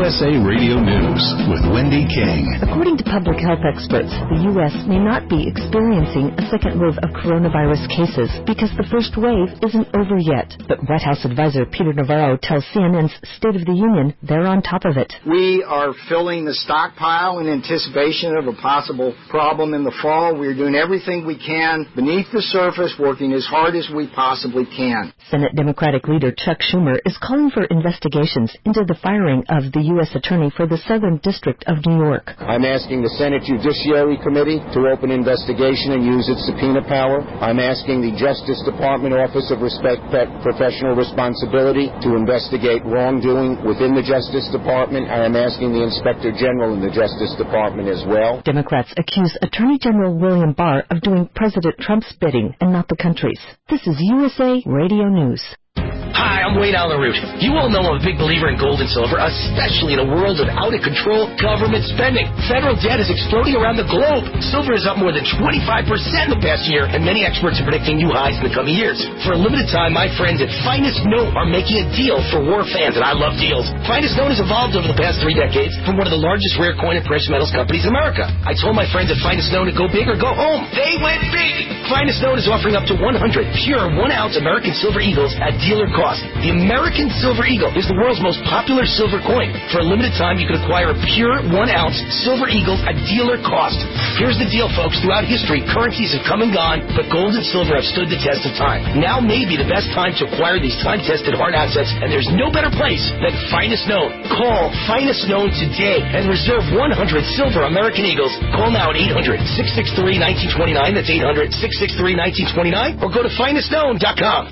USA Radio News with Wendy King. According to public health experts, the U.S. may not be experiencing a second wave of coronavirus cases because the first wave isn't over yet. But White House advisor Peter Navarro tells CNN's State of the Union they're on top of it. We are filling the stockpile in anticipation of a possible problem in the fall. We're doing everything we can beneath the surface, working as hard as we possibly can. Senate Democratic leader Chuck Schumer is calling for investigations into the firing of the U.S. Attorney for the Southern District of New York. I'm asking the Senate Judiciary Committee to open investigation and use its subpoena power. I'm asking the Justice Department Office of Professional Responsibility to investigate wrongdoing within the Justice Department. I am asking the Inspector General in the Justice Department as well. Democrats accuse Attorney General William Barr of doing President Trump's bidding and not the country's. This is USA Radio News. Hi, I'm Wayne Allen Root. You all know I'm a big believer in gold and silver, especially in a world of out-of-control government spending. Federal debt is exploding around the globe. Silver is up more than 25% in the past year, and many experts are predicting new highs in the coming years. For a limited time, my friends at Finest Note are making a deal for war fans, and I love deals. Finest Note has evolved over the past 3 decades from one of the largest rare coin and precious metals companies in America. I told my friends at Finest Note to go big or go home. They went big! Finest Note is offering up to 100 pure 1-ounce American silver eagles at dealer cost. The American Silver Eagle is the world's most popular silver coin. For a limited time, you can acquire a pure 1-ounce Silver Eagle at dealer cost. Here's the deal, folks. Throughout history, currencies have come and gone, but gold and silver have stood the test of time. Now may be the best time to acquire these time-tested hard assets, and there's no better place than Finest Note. Call Finest Note today and reserve 100 silver American Eagles. Call now at 800-663-1929. That's 800-663-1929. Or go to finestnote.com.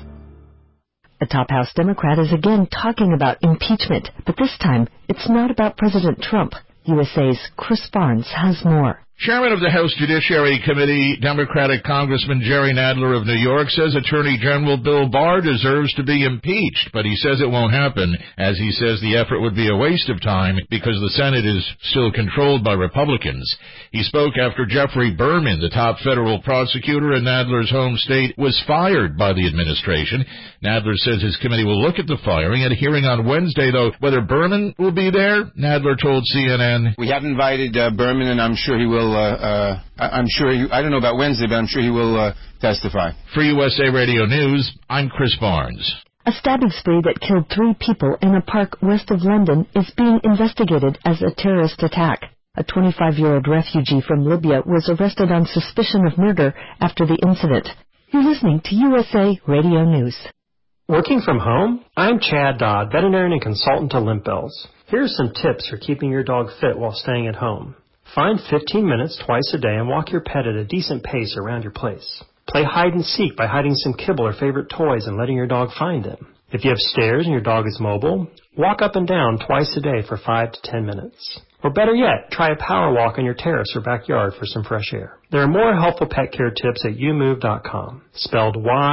A top House Democrat is again talking about impeachment, but this time it's not about President Trump. USA's Chris Barnes has more. Chairman of the House Judiciary Committee, Democratic Congressman Jerry Nadler of New York, says Attorney General Bill Barr deserves to be impeached, but he says it won't happen, as he says the effort would be a waste of time because the Senate is still controlled by Republicans. He spoke after Jeffrey Berman, the top federal prosecutor in Nadler's home state, was fired by the administration. Nadler says his committee will look at the firing at a hearing on Wednesday, though. Whether Berman will be there, Nadler told CNN. We have invited Berman, and I'm sure he will. I don't know about Wednesday, but I'm sure he will testify. For USA Radio News, I'm Chris Barnes. A stabbing spree that killed 3 people in a park west of London is being investigated as a terrorist attack. A 25-year-old refugee from Libya was arrested on suspicion of murder after the incident. You're listening to USA Radio News. Working from home? I'm Chad Dodd, veterinarian and consultant to Limp Bells. Here are some tips for keeping your dog fit while staying at home. Find 15 minutes twice a day and walk your pet at a decent pace around your place. Play hide and seek by hiding some kibble or favorite toys and letting your dog find them. If you have stairs and your dog is mobile, walk up and down twice a day for 5 to 10 minutes. Or better yet, try a power walk on your terrace or backyard for some fresh air. There are more helpful pet care tips at youmove.com, spelled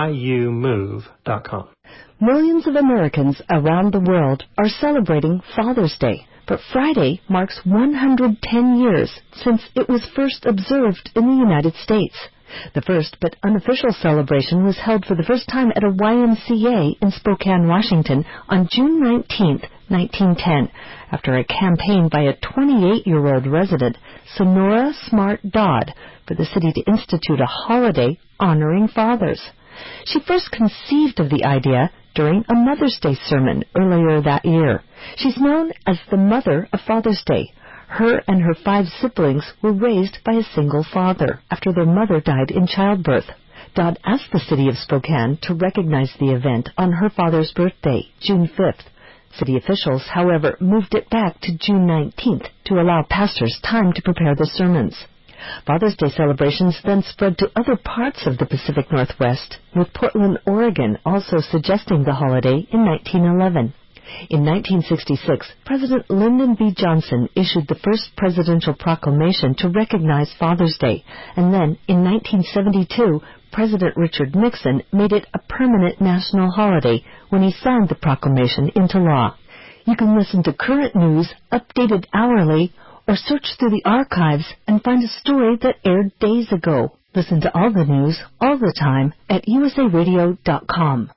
YOUMOVE.com. Millions of Americans around the world are celebrating Father's Day. But Friday marks 110 years since it was first observed in the United States. The first but unofficial celebration was held for the first time at a YMCA in Spokane, Washington on June 19, 1910, after a campaign by a 28-year-old resident, Sonora Smart Dodd, for the city to institute a holiday honoring fathers. She first conceived of the idea during a Mother's Day sermon earlier that year. She's known as the mother of Father's Day. Her and her 5 siblings were raised by a single father after their mother died in childbirth. Dodd asked the city of Spokane to recognize the event on her father's birthday, June 5th. City officials, however, moved it back to June 19th to allow pastors time to prepare the sermons. Father's Day celebrations then spread to other parts of the Pacific Northwest, with Portland, Oregon also suggesting the holiday in 1911. In 1966, President Lyndon B. Johnson issued the first presidential proclamation to recognize Father's Day, and then, in 1972, President Richard Nixon made it a permanent national holiday when he signed the proclamation into law. You can listen to current news, updated hourly, or search through the archives and find a story that aired days ago. Listen to all the news, all the time, at usaradio.com.